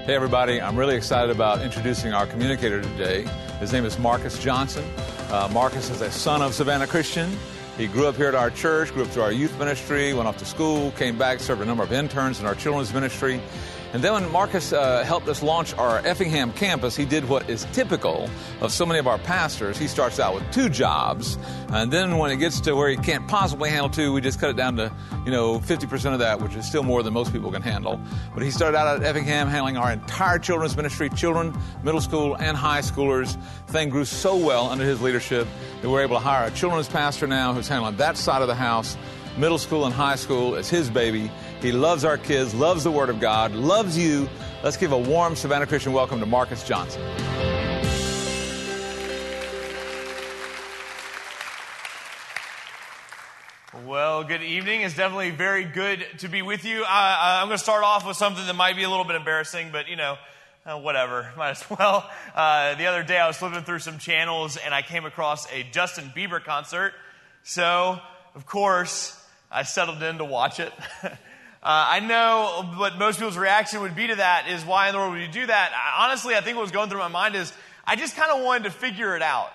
Hey everybody, I'm really excited about introducing our communicator today. His name is Marcus Johnson. Marcus is a son of Savannah Christian. He grew up here at our church, grew up through our youth ministry, went off to school, came back, served a number of interns in our children's ministry. And then when Marcus helped us launch our Effingham campus, he did what is typical of so many of our pastors. He starts out with 2 jobs, and then when it gets to where he can't possibly handle 2, we just cut it down to, 50% of that, which is still more than most people can handle. But he started out at Effingham handling our entire children's ministry, children, middle school, and high schoolers. The thing grew so well under his leadership that we're able to hire a children's pastor now who's handling that side of the house. Middle school and high school is his baby. He loves our kids, loves the Word of God, loves you. Let's give a warm Savannah Christian welcome to Marcus Johnson. Well, good evening. It's definitely very good to be with you. I'm going to start off with something that might be a little bit embarrassing, but, whatever. Might as well. The other day I was flipping through some channels and I came across a Justin Bieber concert. So, of course, I settled in to watch it. I know what most people's reaction would be to that is, why in the world would you do that? Honestly, I think what was going through my mind is, I just kind of wanted to figure it out.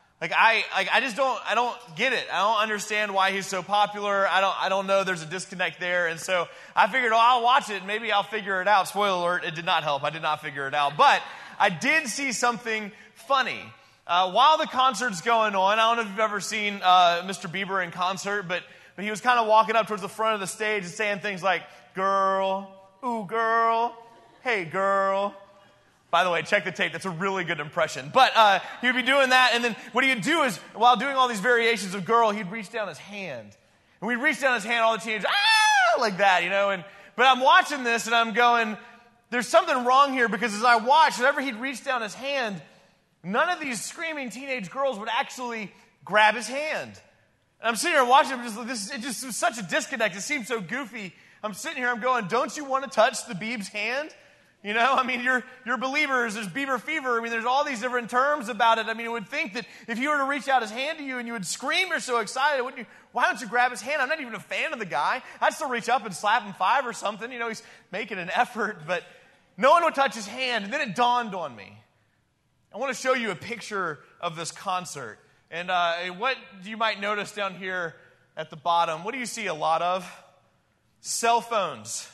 I don't get it. I don't understand why he's so popular. I don't know. There's a disconnect there. And so I figured, I'll watch it and maybe I'll figure it out. Spoiler alert, it did not help. I did not figure it out. But I did see something funny. While the concert's going on, I don't know if you've ever seen Mr. Bieber in concert, but he was kind of walking up towards the front of the stage and saying things like, girl, ooh, girl, hey, girl. By the way, check the tape. That's a really good impression. But he would be doing that, and then what he would do is, while doing all these variations of girl, he'd reach down his hand. And we'd reach down his hand, all the teenagers, like that, But I'm watching this, and I'm going, there's something wrong here, because as I watched, whenever he'd reach down his hand, none of these screaming teenage girls would actually grab his hand. And I'm sitting here watching it just was such a disconnect. It seemed so goofy. I'm sitting here, I'm going, don't you want to touch the Bieb's hand? You're believers, there's Bieber fever. There's all these different terms about it. You would think that if he were to reach out his hand to you and you would scream, you're so excited, wouldn't you? Why don't you grab his hand? I'm not even a fan of the guy. I'd still reach up and slap him 5 or something. He's making an effort, but no one would touch his hand. And then it dawned on me. I want to show you a picture of this concert. And what you might notice down here at the bottom, what do you see a lot of? Cell phones.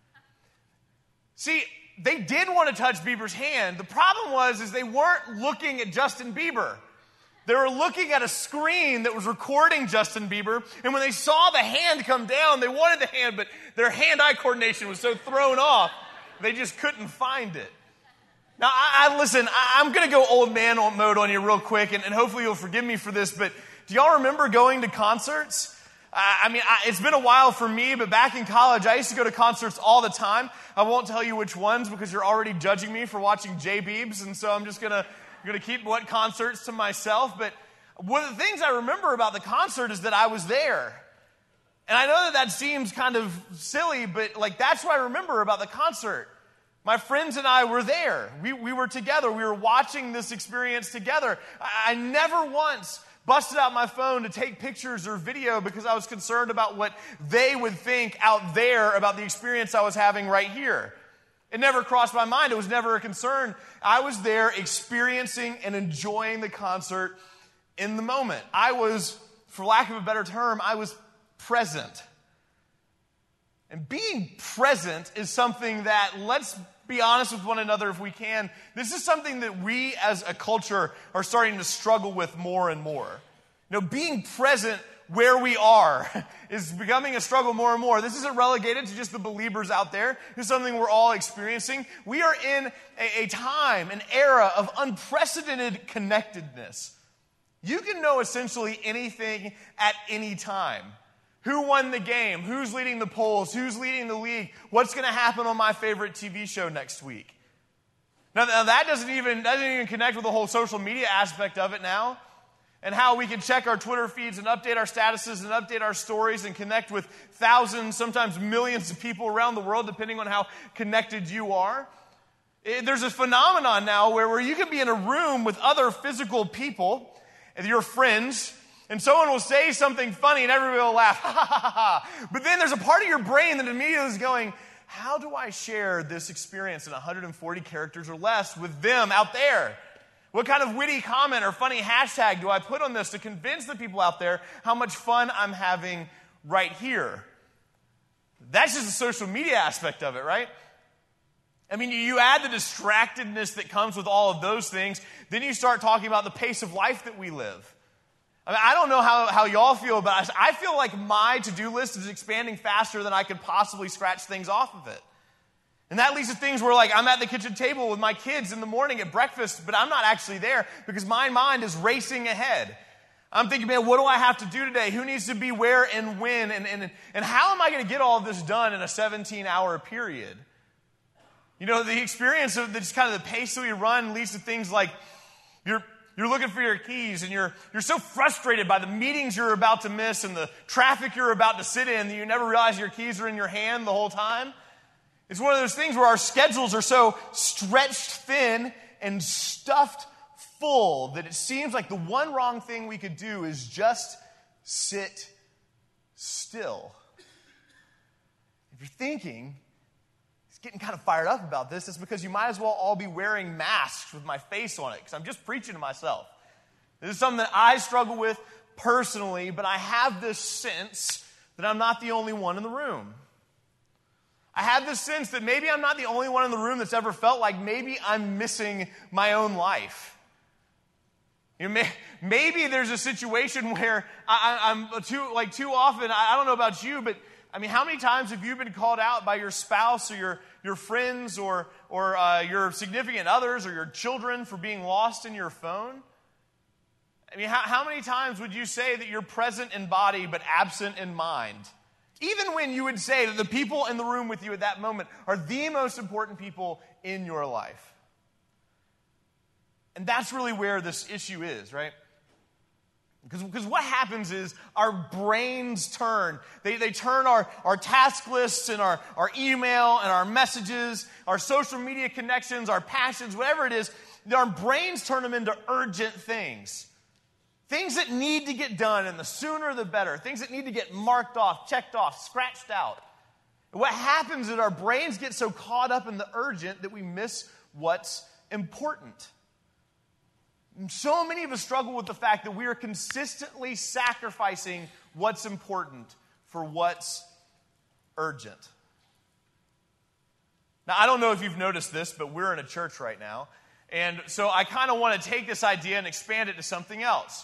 See, they did want to touch Bieber's hand. The problem was they weren't looking at Justin Bieber. They were looking at a screen that was recording Justin Bieber. And when they saw the hand come down, they wanted the hand, but their hand-eye coordination was so thrown off, they just couldn't find it. Now, listen, I'm going to go old man mode on you real quick, and hopefully you'll forgive me for this, but do y'all remember going to concerts? It's been a while for me, but back in college, I used to go to concerts all the time. I won't tell you which ones because you're already judging me for watching J. Biebs, and so I'm just going to keep what concerts to myself. But one of the things I remember about the concert is that I was there. And I know that seems kind of silly, but that's what I remember about the concert. My friends and I were there. We were together. We were watching this experience together. I never once busted out my phone to take pictures or video because I was concerned about what they would think out there about the experience I was having right here. It never crossed my mind. It was never a concern. I was there experiencing and enjoying the concert in the moment. I was, for lack of a better term, I was present. And being present is something that, let's be honest with one another if we can, this is something that we as a culture are starting to struggle with more and more. Being present where we are is becoming a struggle more and more. This isn't relegated to just the believers out there. This is something we're all experiencing. We are in a time, an era of unprecedented connectedness. You can know essentially anything at any time. Who won the game? Who's leading the polls? Who's leading the league? What's going to happen on my favorite TV show next week? Now that doesn't even connect with the whole social media aspect of it now, and how we can check our Twitter feeds and update our statuses and update our stories and connect with thousands, sometimes millions of people around the world, depending on how connected you are. There's a phenomenon now where you can be in a room with other physical people, and your friends, and someone will say something funny and everybody will laugh, ha, ha, ha, ha. But then there's a part of your brain that immediately is going, how do I share this experience in 140 characters or less with them out there? What kind of witty comment or funny hashtag do I put on this to convince the people out there how much fun I'm having right here? That's just the social media aspect of it, right? I mean, you add the distractedness that comes with all of those things, then you start talking about the pace of life that we live. I mean, I don't know how y'all feel, but I feel like my to-do list is expanding faster than I could possibly scratch things off of it. And that leads to things where, like, I'm at the kitchen table with my kids in the morning at breakfast, but I'm not actually there because my mind is racing ahead. I'm thinking, man, what do I have to do today? Who needs to be where and when? And how am I going to get all of this done in a 17-hour period? You know, the experience of just kind of the pace that we run leads to things like you're looking for your keys and you're so frustrated by the meetings you're about to miss and the traffic you're about to sit in that you never realize your keys are in your hand the whole time. It's one of those things where our schedules are so stretched thin and stuffed full that it seems like the one wrong thing we could do is just sit still. If you're thinking, getting kind of fired up about this, it's because you might as well all be wearing masks with my face on it, because I'm just preaching to myself. This is something that I struggle with personally, but I have this sense that I'm not the only one in the room. I have this sense that maybe I'm not the only one in the room that's ever felt like maybe I'm missing my own life. You know, maybe there's a situation where I'm too often, I don't know about you, but I mean, how many times have you been called out by your spouse or your friends or your significant others or your children for being lost in your phone? I mean, how many times would you say that you're present in body but absent in mind? Even when you would say that the people in the room with you at that moment are the most important people in your life. And that's really where this issue is, right? Because what happens is our brains turn. They turn our task lists and our email and our messages, our social media connections, our passions, whatever it is, our brains turn them into urgent things. Things that need to get done, and the sooner the better. Things that need to get marked off, checked off, scratched out. And what happens is our brains get so caught up in the urgent that we miss what's important. And so many of us struggle with the fact that we are consistently sacrificing what's important for what's urgent. Now, I don't know if you've noticed this, but we're in a church right now. And so I kind of want to take this idea and expand it to something else.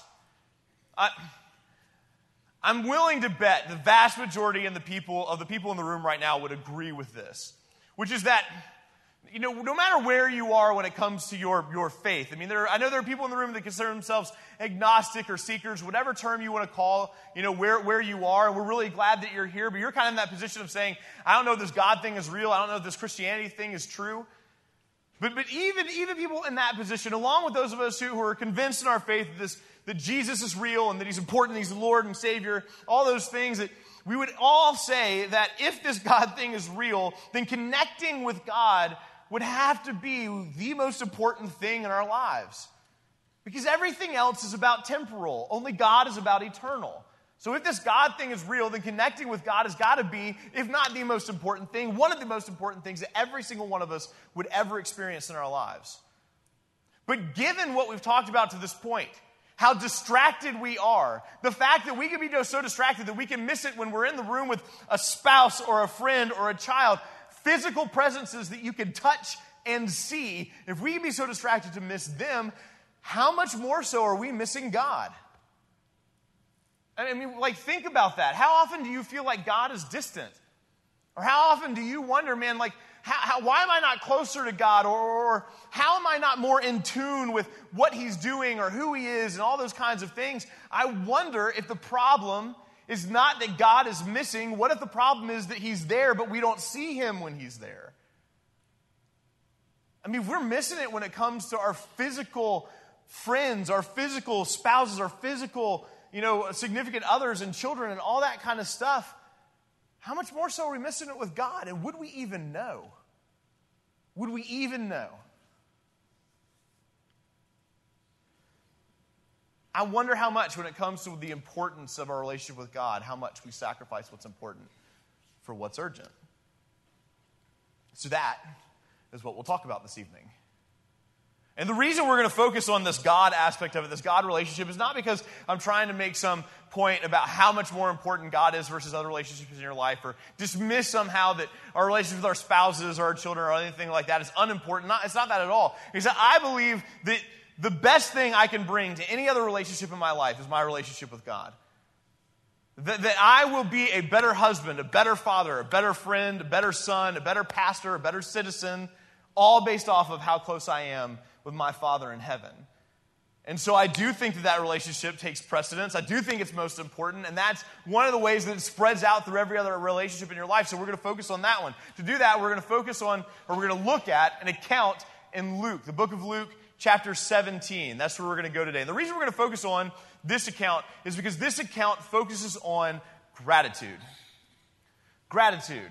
I'm willing to bet the vast majority of the people in the room right now would agree with this, which is that, you know, no matter where you are when it comes to your faith, I mean, I know there are people in the room that consider themselves agnostic or seekers, whatever term you want to call, you know, where you are. We're really glad that you're here, but you're kind of in that position of saying, I don't know if this God thing is real. I don't know if this Christianity thing is true. But even people in that position, along with those of us who are convinced in our faith that Jesus is real and that He's important, He's the Lord and Savior, all those things, that we would all say that if this God thing is real, then connecting with God would have to be the most important thing in our lives. Because everything else is about temporal. Only God is about eternal. So if this God thing is real, then connecting with God has got to be, if not the most important thing, one of the most important things that every single one of us would ever experience in our lives. But given what we've talked about to this point, how distracted we are, the fact that we can be so distracted that we can miss it when we're in the room with a spouse or a friend or a child, physical presences that you can touch and see, if we can be so distracted to miss them, how much more so are we missing God? I mean, like, think about that. How often do you feel like God is distant? Or how often do you wonder, man, like, why am I not closer to God? Or how am I not more in tune with what He's doing or who He is and all those kinds of things? I wonder if the problem is not that God is missing. What if the problem is that He's there, but we don't see Him when He's there? I mean, we're missing it when it comes to our physical friends, our physical spouses, our physical, significant others and children and all that kind of stuff. How much more so are we missing it with God? And would we even know? Would we even know? I wonder how much, when it comes to the importance of our relationship with God, how much we sacrifice what's important for what's urgent. So that is what we'll talk about this evening. And the reason we're going to focus on this God aspect of it, this God relationship, is not because I'm trying to make some point about how much more important God is versus other relationships in your life, or dismiss somehow that our relationship with our spouses or our children or anything like that is unimportant. It's not that at all. Because I believe that the best thing I can bring to any other relationship in my life is my relationship with God. That I will be a better husband, a better father, a better friend, a better son, a better pastor, a better citizen, all based off of how close I am with my Father in heaven. And so I do think that relationship takes precedence. I do think it's most important, and that's one of the ways that it spreads out through every other relationship in your life. So we're going to focus on that one. To do that, we're going to look at an account in Luke, the book of Luke, chapter 17. That's where we're going to go today. And the reason we're going to focus on this account is because this account focuses on gratitude. Gratitude.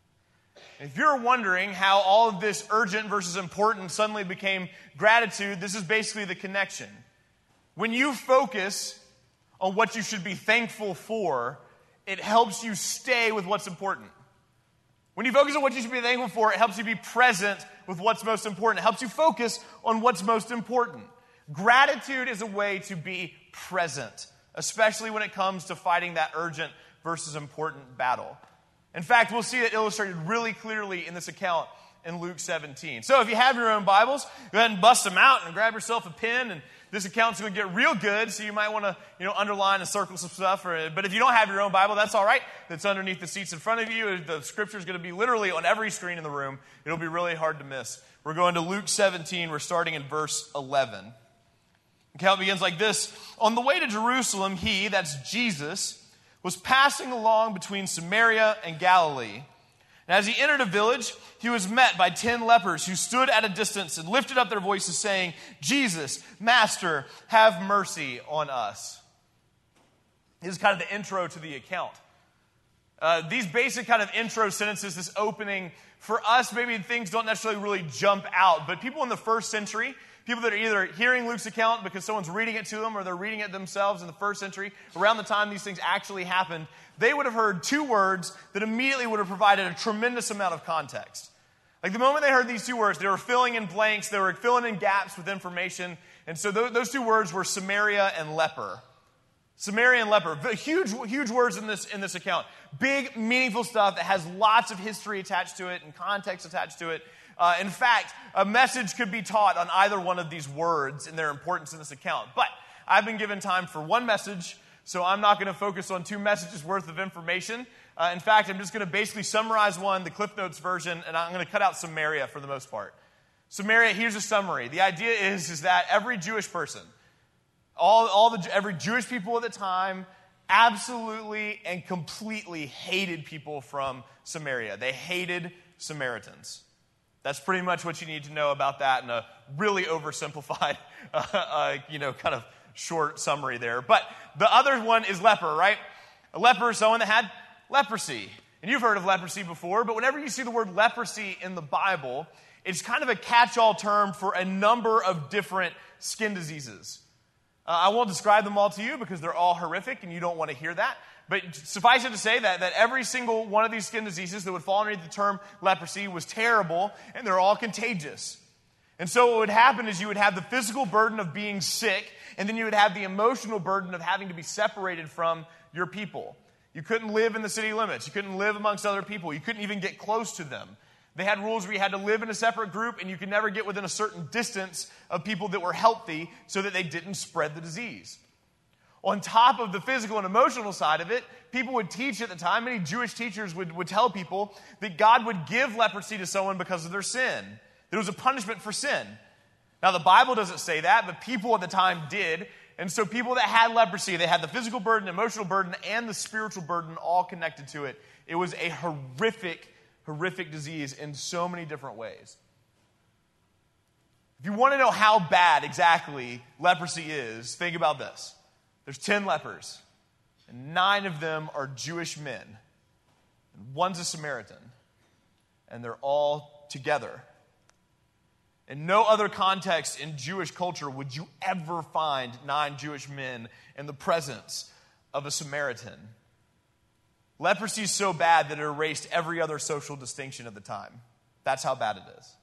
If you're wondering how all of this urgent versus important suddenly became gratitude, this is basically the connection. When you focus on what you should be thankful for, it helps you stay with what's important. When you focus on what you should be thankful for, it helps you be present with what's most important. It helps you focus on what's most important. Gratitude is a way to be present, especially when it comes to fighting that urgent versus important battle. In fact, we'll see it illustrated really clearly in this account in Luke 17. So if you have your own Bibles, go ahead and bust them out and grab yourself a pen. And this account's going to get real good, so you might want to underline and circle some stuff. But if you don't have your own Bible, that's all right. It's underneath the seats in front of you. The Scripture's going to be literally on every screen in the room. It'll be really hard to miss. We're going to Luke 17. We're starting in verse 11. The account begins like this. On the way to Jerusalem, he, that's Jesus, was passing along between Samaria and Galilee. And as he entered a village, he was met by 10 lepers who stood at a distance and lifted up their voices saying, Jesus, Master, have mercy on us. This is kind of the intro to the account. These basic kind of intro sentences, this opening, for us, maybe things don't necessarily really jump out. But people in the first century, people that are either hearing Luke's account because someone's reading it to them or they're reading it themselves in the first century, around the time these things actually happened, they would have heard two words that immediately would have provided a tremendous amount of context. Like the moment they heard these two words, they were filling in blanks, they were filling in gaps with information. And so those two words were Samaria and leper. Samaria and leper. Huge words in this account. Big, meaningful stuff that has lots of history attached to it and context attached to it. In fact, a message could be taught on either one of these words and their importance in this account. But I've been given time for one message, so I'm not going to focus on two messages worth of information. In fact, I'm just going to basically summarize one, the Cliff Notes version, and I'm going to cut out Samaria for the most part. Samaria, here's a summary. The idea is that every Jewish person, every Jewish people at the time, absolutely and completely hated people from Samaria. They hated Samaritans. That's pretty much what you need to know about that in a really oversimplified, kind of short summary there. But the other one is leper, right? A leper is someone that had leprosy. And you've heard of leprosy before, but whenever you see the word leprosy in the Bible, it's kind of a catch-all term for a number of different skin diseases. I won't describe them all to you because they're all horrific and you don't want to hear that. But suffice it to say that every single one of these skin diseases that would fall underneath the term leprosy was terrible, and they're all contagious. And so what would happen is you would have the physical burden of being sick, and then you would have the emotional burden of having to be separated from your people. You couldn't live in the city limits. You couldn't live amongst other people. You couldn't even get close to them. They had rules where you had to live in a separate group, and you could never get within a certain distance of people that were healthy so that they didn't spread the disease. On top of the physical and emotional side of it, people would teach at the time, many Jewish teachers would tell people that God would give leprosy to someone because of their sin. That it was a punishment for sin. Now, the Bible doesn't say that, but people at the time did. And so people that had leprosy, they had the physical burden, emotional burden, and the spiritual burden all connected to it. It was a horrific disease in so many different ways. If you want to know how bad exactly leprosy is, think about this. There's 10 lepers, and 9 of them are Jewish men, and one's a Samaritan, and they're all together. In no other context in Jewish culture would you ever find 9 Jewish men in the presence of a Samaritan. Leprosy is so bad that it erased every other social distinction at the time. That's how bad it is.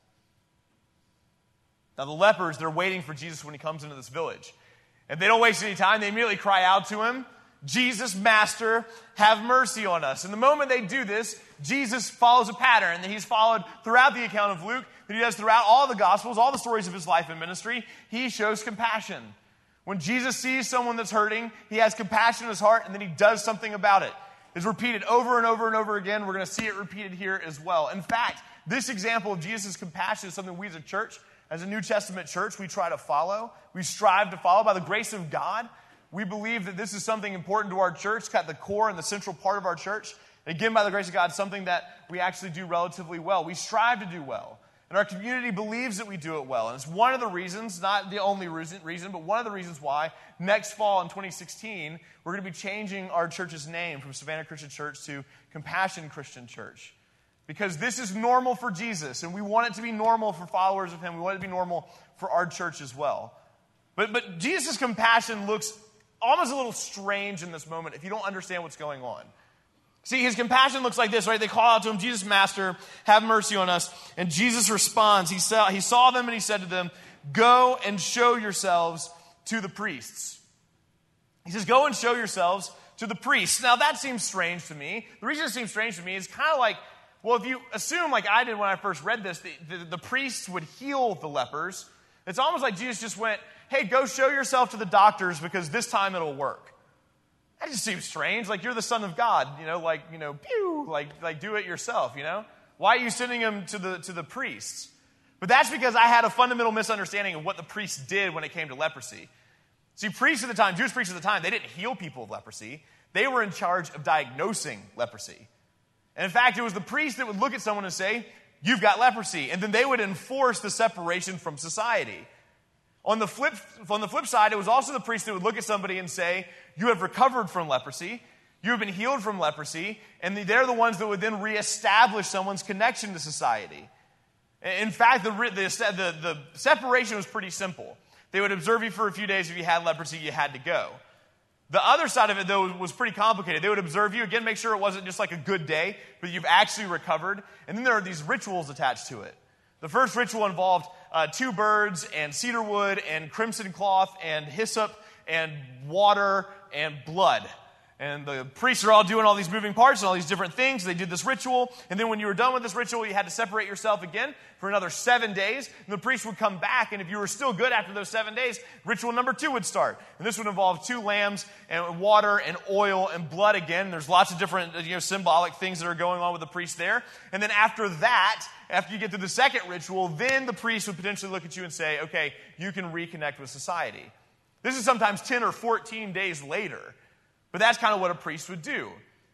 Now the lepers, they're waiting for Jesus when he comes into this village. And they don't waste any time. They immediately cry out to him, "Jesus, Master, have mercy on us." And the moment they do this, Jesus follows a pattern that he's followed throughout the account of Luke, that he does throughout all the Gospels, all the stories of his life and ministry. He shows compassion. When Jesus sees someone that's hurting, he has compassion in his heart, and then he does something about it. It's repeated over and over and over again. We're going to see it repeated here as well. In fact, this example of Jesus' compassion is something we as a church, as a New Testament church, we try to follow. We strive to follow by the grace of God. We believe that this is something important to our church, it's got the core and the central part of our church. And again, by the grace of God, something that we actually do relatively well. We strive to do well. And our community believes that we do it well. And it's one of the reasons, not the only reason, but one of the reasons why next fall in 2016, we're going to be changing our church's name from Savannah Christian Church to Compassion Christian Church. Because this is normal for Jesus, and we want it to be normal for followers of him. We want it to be normal for our church as well. But Jesus' compassion looks almost a little strange in this moment if you don't understand what's going on. See, his compassion looks like this, right? They call out to him, "Jesus, Master, have mercy on us." And Jesus responds. He saw them and he said to them, "Go and show yourselves to the priests." He says, "Go and show yourselves to the priests." Now, that seems strange to me. The reason it seems strange to me is kind of like, well, if you assume, like I did when I first read this, the priests would heal the lepers, it's almost like Jesus just went, "Hey, go show yourself to the doctors because this time it'll work." That just seems strange. Like, you're the Son of God, pew, like do it yourself, Why are you sending him to the priests? But that's because I had a fundamental misunderstanding of what the priests did when it came to leprosy. See, priests at the time, Jewish priests at the time, they didn't heal people of leprosy. They were in charge of diagnosing leprosy. And in fact, it was the priest that would look at someone and say, "You've got leprosy." And then they would enforce the separation from society. On the flip side, it was also the priest that would look at somebody and say, "You have recovered from leprosy. You have been healed from leprosy." And they're the ones that would then reestablish someone's connection to society. In fact, the separation was pretty simple. They would observe you for a few days. If you had leprosy, you had to go. The other side of it, though, was pretty complicated. They would observe you, again, make sure it wasn't just like a good day, but you've actually recovered. And then there are these rituals attached to it. The first ritual involved 2 birds and cedar wood and crimson cloth and hyssop and water and blood. And the priests are all doing all these moving parts and all these different things. They did this ritual. And then when you were done with this ritual, you had to separate yourself again for another 7 days. And the priest would come back. And if you were still good after those 7 days, ritual number 2 would start. And this would involve 2 lambs and water and oil and blood again. There's lots of different symbolic things that are going on with the priest there. And then after that, after you get through the second ritual, then the priest would potentially look at you and say, "Okay, you can reconnect with society." This is sometimes 10 or 14 days later. But that's kind of what a priest would do.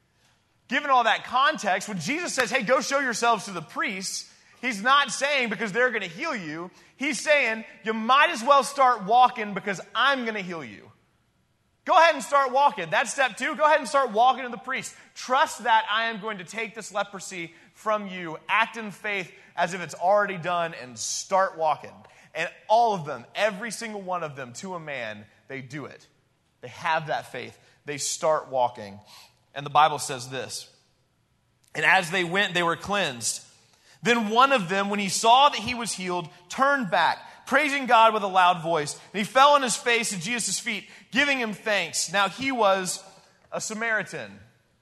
Given all that context, when Jesus says, "Hey, go show yourselves to the priests," he's not saying because they're going to heal you. He's saying, you might as well start walking because I'm going to heal you. Go ahead and start walking. That's step 2. Go ahead and start walking to the priest. Trust that I am going to take this leprosy from you. Act in faith as if it's already done and start walking. And all of them, every single one of them, to a man, they do it. They have that faith. They start walking. And the Bible says this: "And as they went, they were cleansed. Then one of them, when he saw that he was healed, turned back, praising God with a loud voice. And he fell on his face at Jesus' feet, giving him thanks. Now he was a Samaritan."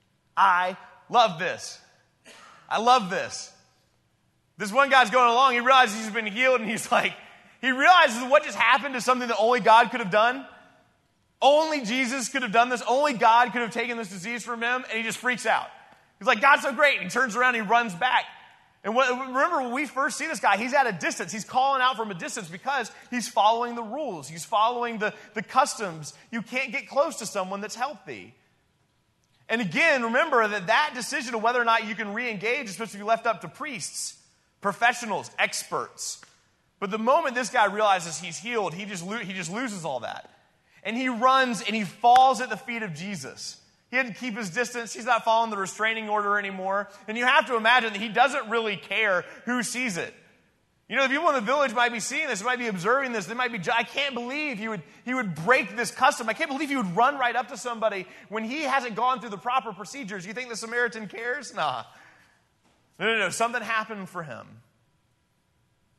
I love this. I love this. This one guy's going along. He realizes he's been healed, and he realizes what just happened to something that only God could have done. Only Jesus could have done this. Only God could have taken this disease from him, and he just freaks out. He's like, "God's so great." And he turns around and he runs back. And remember, when we first see this guy, he's at a distance. He's calling out from a distance because he's following the rules. He's following the customs. You can't get close to someone that's healthy. And again, remember that decision of whether or not you can re-engage is supposed to be left up to priests, professionals, experts. But the moment this guy realizes he's healed, he just loses all that. And he runs and he falls at the feet of Jesus. He had to keep his distance. He's not following the restraining order anymore. And you have to imagine that he doesn't really care who sees it. The people in the village might be seeing this, might be observing this. They might be, I can't believe he would break this custom. I can't believe he would run right up to somebody when he hasn't gone through the proper procedures. You think the Samaritan cares? Nah. No. Something happened for him.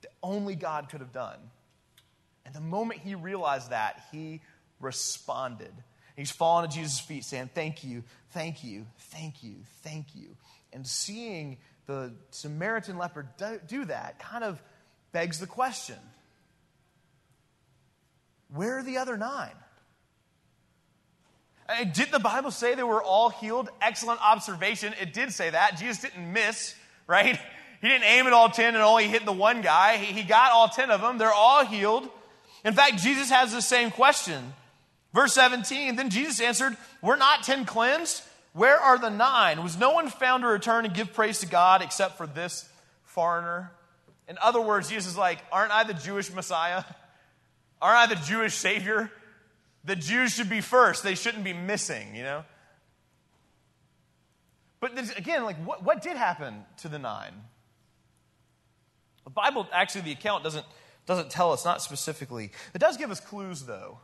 that only God could have done. And the moment he realized that, he responded. He's falling at Jesus' feet saying, thank you, thank you, thank you, thank you. And seeing the Samaritan leper do that kind of begs the question, where are the other 9? Did the Bible say they were all healed? Excellent observation. It did say that. Jesus didn't miss, right? He didn't aim at all 10 and only hit the one guy. He got all 10 of them. They're all healed. In fact, Jesus has the same question. Verse 17, then Jesus answered, were not 10 cleansed? Where are the 9? Was no one found to return and give praise to God except for this foreigner? In other words, Jesus is like, aren't I the Jewish Messiah? Aren't I the Jewish Savior? The Jews should be first. They shouldn't be missing, you know? But again, like, what did happen to the 9? The Bible, actually, the account doesn't tell us, not specifically. It does give us clues, though.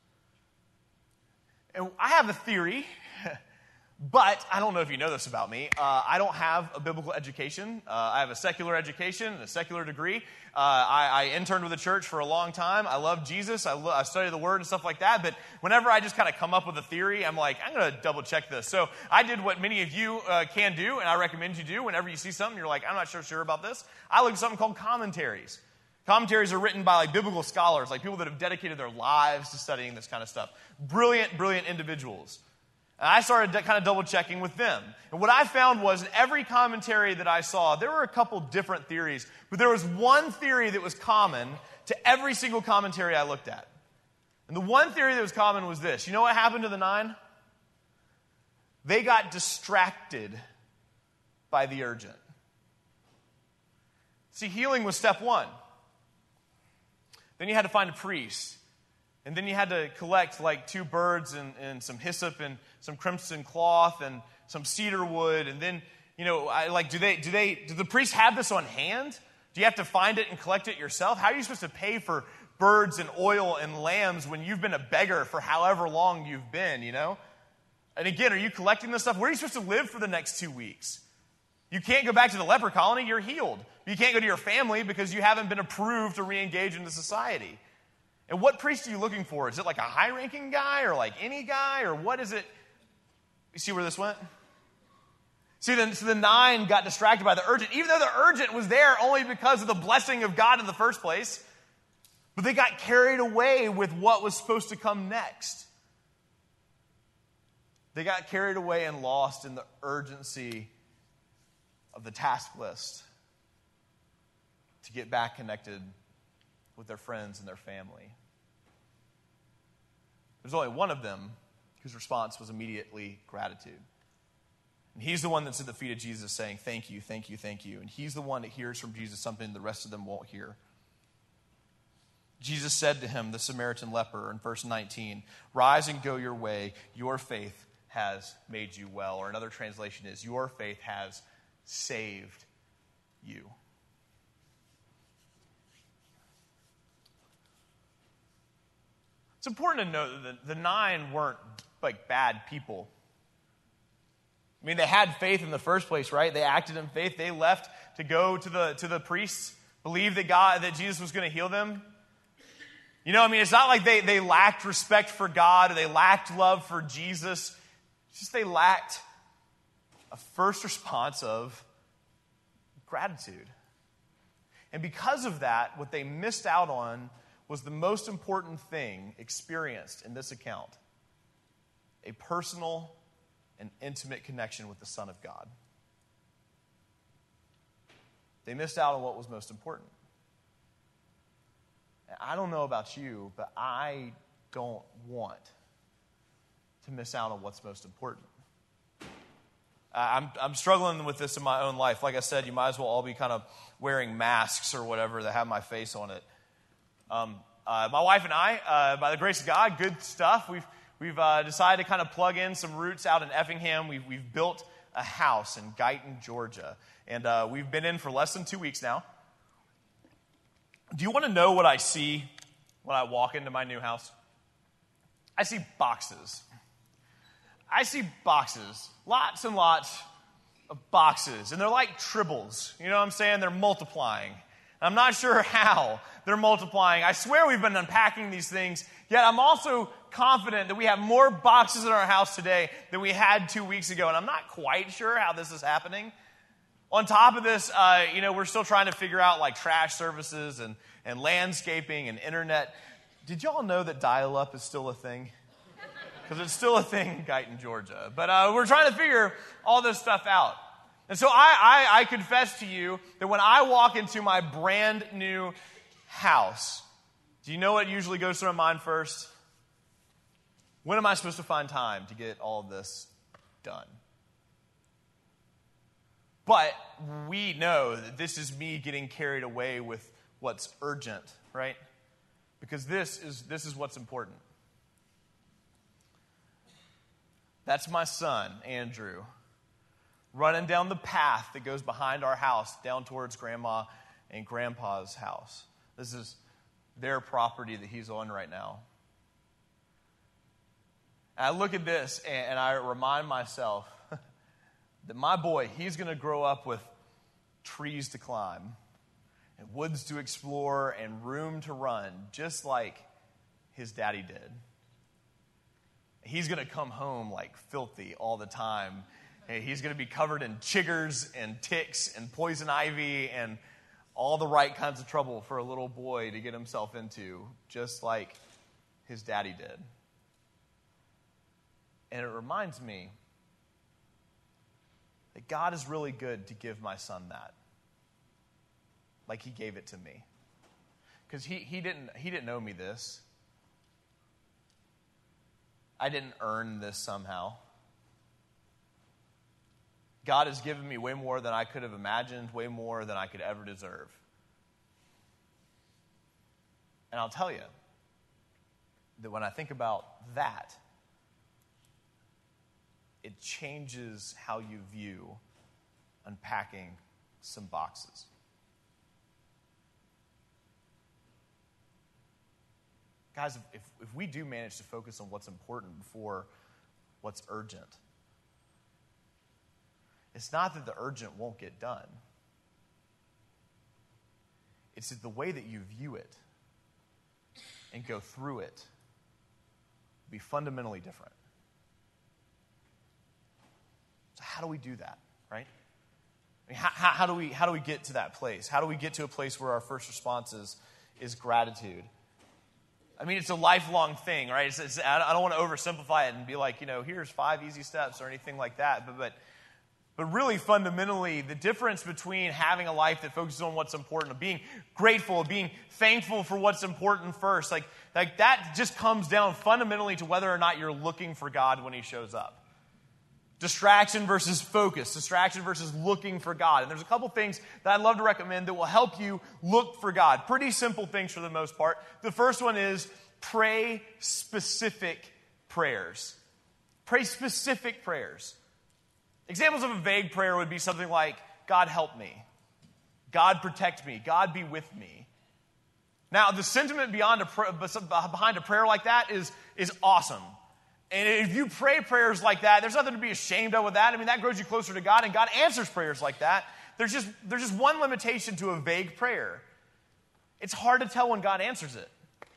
And I have a theory, but I don't know if you know this about me. I don't have a biblical education. I have a secular education and a secular degree. I interned with the church for a long time. I love Jesus. I study the Word and stuff like that. But whenever I just kind of come up with a theory, I'm like, I'm going to double check this. So I did what many of you can do, and I recommend you do. Whenever you see something, you're like, I'm not sure about this. I look at something called commentaries. Commentaries are written by like biblical scholars, like people that have dedicated their lives to studying this kind of stuff. Brilliant individuals. And I started kind of double-checking with them. And what I found was in every commentary that I saw, there were a couple different theories, but there was one theory that was common to every single commentary I looked at. And the one theory that was common was this. You know what happened to the 9? They got distracted by the urgent. See, healing was step 1. Then you had to find a priest. And then you had to collect like 2 birds and some hyssop and some crimson cloth and some cedar wood. And then, you know, do the priests have this on hand? Do you have to find it and collect it yourself? How are you supposed to pay for birds and oil and lambs when you've been a beggar for however long you've been, you know? And again, are you collecting this stuff? Where are you supposed to live for the next 2 weeks? You can't go back to the leper colony. You're healed. You can't go to your family because you haven't been approved to re-engage into society. And what priest are you looking for? Is it like a high-ranking guy or like any guy? Or what is it? You see where this went? See, so the 9 got distracted by the urgent, even though the urgent was there only because of the blessing of God in the first place. But they got carried away with what was supposed to come next. They got carried away and lost in the urgency of the task list to get back connected with their friends and their family. There's only one of them whose response was immediately gratitude. And he's the one that's at the feet of Jesus saying, thank you, thank you, thank you. And he's the one that hears from Jesus something the rest of them won't hear. Jesus said to him, the Samaritan leper, in verse 19, rise and go your way. Your faith has made you well. Or another translation is, your faith has saved you. It's important to note that the 9 weren't like bad people. I mean, they had faith in the first place, right? They acted in faith. They left to go to the priests, believe that Jesus was going to heal them. You know, I mean, it's not like they lacked respect for God or they lacked love for Jesus. It's just they lacked a first response of gratitude. And because of that, what they missed out on was the most important thing experienced in this account: a personal and intimate connection with the Son of God. They missed out on what was most important. I don't know about you, but I don't want to miss out on what's most important. I'm struggling with this in my own life. Like I said, you might as well all be kind of wearing masks or whatever that have my face on it. My wife and I, by the grace of God, good stuff. We've decided to kind of plug in some roots out in Effingham. We've built a house in Guyton, Georgia, and we've been in for less than 2 weeks now. Do you want to know what I see when I walk into my new house? I see boxes. I see boxes, lots and lots of boxes, and they're like tribbles. You know what I'm saying? They're multiplying. I'm not sure how they're multiplying. I swear we've been unpacking these things, yet I'm also confident that we have more boxes in our house today than we had 2 weeks ago, and I'm not quite sure how this is happening. On top of this, we're still trying to figure out like trash services and landscaping and internet. Did y'all know that dial-up is still a thing? Because it's still a thing in Guyton, Georgia. But we're trying to figure all this stuff out. And so I confess to you that when I walk into my brand new house, do you know what usually goes through my mind first? When am I supposed to find time to get all of this done? But we know that this is me getting carried away with what's urgent, right? Because this is what's important. That's my son, Andrew, running down the path that goes behind our house down towards Grandma and Grandpa's house. This is their property that he's on right now. And I look at this and I remind myself that my boy, he's going to grow up with trees to climb and woods to explore and room to run, just like his daddy did. He's going to come home like filthy all the time. He's going to be covered in chiggers and ticks and poison ivy and all the right kinds of trouble for a little boy to get himself into, just like his daddy did. And it reminds me that God is really good to give my son that, like he gave it to me. Because he didn't know me this. I didn't earn this somehow. God has given me way more than I could have imagined, way more than I could ever deserve. And I'll tell you that when I think about that, it changes how you view unpacking some boxes. Guys, if we do manage to focus on what's important before what's urgent, it's not that the urgent won't get done. It's that the way that you view it and go through it will be fundamentally different. So how do we do that, right? I mean, how do we get to that place? How do we get to a place where our first response is gratitude? I mean, it's a lifelong thing, right? I don't want to oversimplify it and be like, here's 5 easy steps or anything like that. But really, fundamentally, the difference between having a life that focuses on what's important, of being grateful, of being thankful for what's important first, like that just comes down fundamentally to whether or not you're looking for God when he shows up. Distraction versus focus. Distraction versus looking for God. And there's a couple things that I'd love to recommend that will help you look for God. Pretty simple things for the most part. The first one is pray specific prayers. Pray specific prayers. Examples of a vague prayer would be something like, God help me. God protect me. God be with me. Now, the sentiment behind a prayer like that is awesome. And if you pray prayers like that, there's nothing to be ashamed of with that. I mean, that grows you closer to God, and God answers prayers like that. There's just one limitation to a vague prayer. It's hard to tell when God answers it.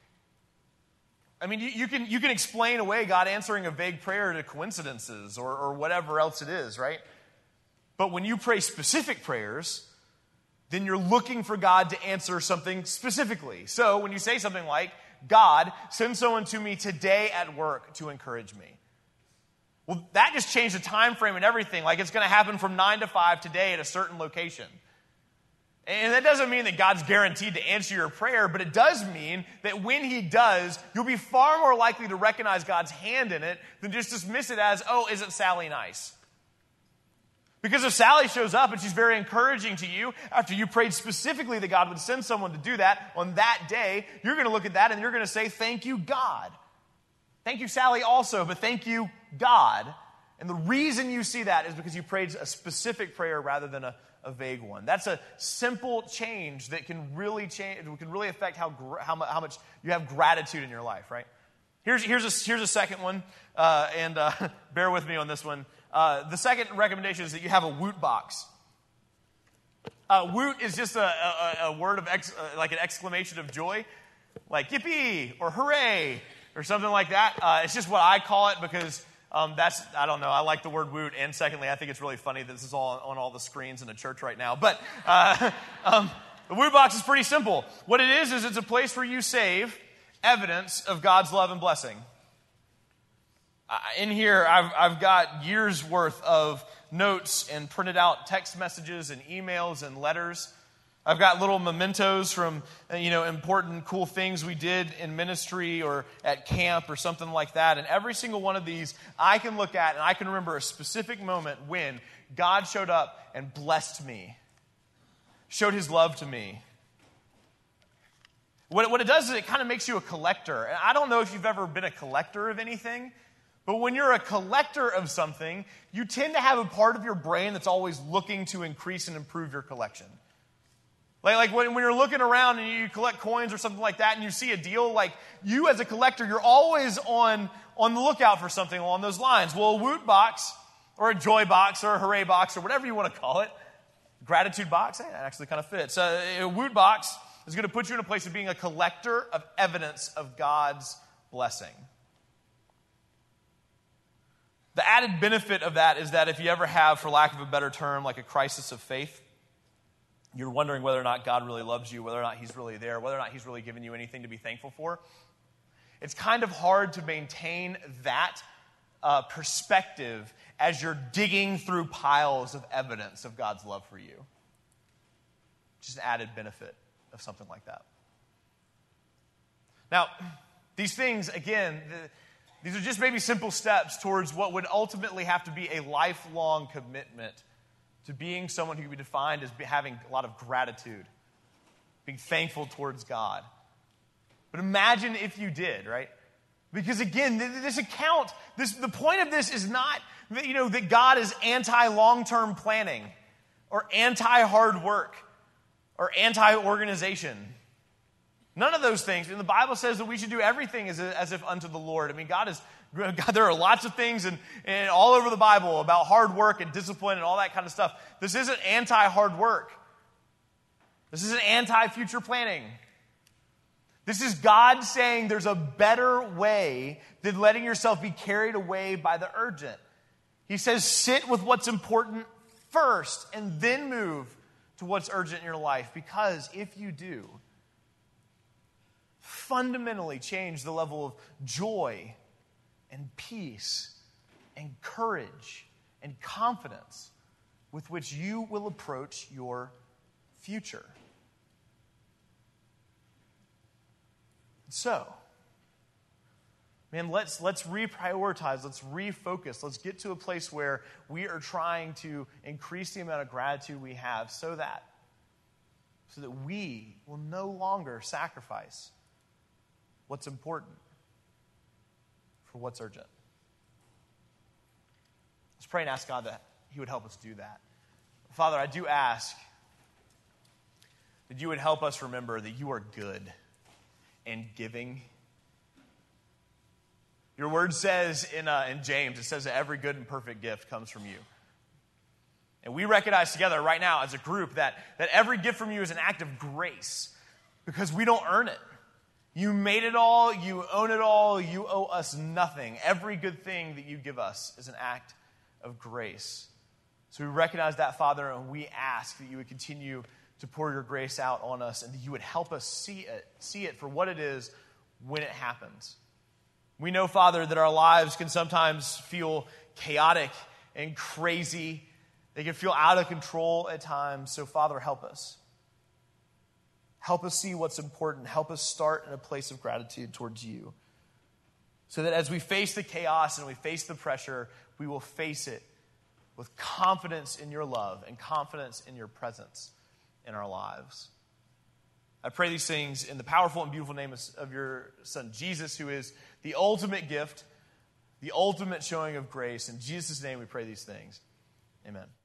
I mean, you can explain away God answering a vague prayer to coincidences or whatever else it is, right? But when you pray specific prayers, then you're looking for God to answer something specifically. So when you say something like, God, send someone to me today at work to encourage me. Well, that just changed the time frame and everything. Like it's going to happen from 9 to 5 today at a certain location. And that doesn't mean that God's guaranteed to answer your prayer, but it does mean that when he does, you'll be far more likely to recognize God's hand in it than just dismiss it as, oh, isn't Sally nice? Because if Sally shows up and she's very encouraging to you after you prayed specifically that God would send someone to do that on that day, you're going to look at that and you're going to say, thank you, God. Thank you, Sally, also, but thank you, God. And the reason you see that is because you prayed a specific prayer rather than a vague one. That's a simple change that can really affect how much you have gratitude in your life, right? Here's a second one, and bear with me on this one. The second recommendation is that you have a woot box. Woot is just a word of like an exclamation of joy, like yippee or hooray or something like that. It's just what I call it because I don't know. I like the word woot, and secondly, I think it's really funny that this is all on all the screens in the church right now. But the Woot Box is pretty simple. What it is it's a place where you save evidence of God's love and blessing. In here, I've got years worth of notes and printed out text messages and emails and letters. I've got little mementos from, important, cool things we did in ministry or at camp or something like that. And every single one of these I can look at and I can remember a specific moment when God showed up and blessed me, showed his love to me. What it does is it kind of makes you a collector. And I don't know if you've ever been a collector of anything, but when you're a collector of something, you tend to have a part of your brain that's always looking to increase and improve your collection. Like when you're looking around and you collect coins or something like that and you see a deal, like you as a collector, you're always on the lookout for something along those lines. Well, a Woot Box or a Joy Box or a Hooray Box or whatever you want to call it, Gratitude Box, that actually kind of fits. A Woot Box is going to put you in a place of being a collector of evidence of God's blessing. The added benefit of that is that if you ever have, for lack of a better term, like a crisis of faith, you're wondering whether or not God really loves you, whether or not he's really there, whether or not he's really given you anything to be thankful for. It's kind of hard to maintain that perspective as you're digging through piles of evidence of God's love for you. Just an added benefit of something like that. Now, these things, again, these are just maybe simple steps towards what would ultimately have to be a lifelong commitment to being someone who can be defined as having a lot of gratitude, being thankful towards God. But imagine if you did, right? Because again, the point of this is not that God is anti-long-term planning or anti-hard work or anti-organization. None of those things. And the Bible says that we should do everything as if unto the Lord. I mean, God, there are lots of things and all over the Bible about hard work and discipline and all that kind of stuff. This isn't anti-hard work. This isn't anti-future planning. This is God saying there's a better way than letting yourself be carried away by the urgent. He says sit with what's important first and then move to what's urgent in your life. Because if you do, fundamentally change the level of joy and peace and courage and confidence with which you will approach your future. So, man, let's reprioritize, let's refocus, let's get to a place where we are trying to increase the amount of gratitude we have so that we will no longer sacrifice what's important for what's urgent. Let's pray and ask God that he would help us do that. Father, I do ask that you would help us remember that you are good and giving. Your word says in James, it says that every good and perfect gift comes from you. And we recognize together right now as a group that every gift from you is an act of grace because we don't earn it. You made it all, you own it all, you owe us nothing. Every good thing that you give us is an act of grace. So we recognize that, Father, and we ask that you would continue to pour your grace out on us and that you would help us see it for what it is when it happens. We know, Father, that our lives can sometimes feel chaotic and crazy. They can feel out of control at times. So, Father, help us. Help us see what's important. Help us start in a place of gratitude towards you. So that as we face the chaos and we face the pressure, we will face it with confidence in your love and confidence in your presence in our lives. I pray these things in the powerful and beautiful name of your Son, Jesus, who is the ultimate gift, the ultimate showing of grace. In Jesus' name we pray these things. Amen.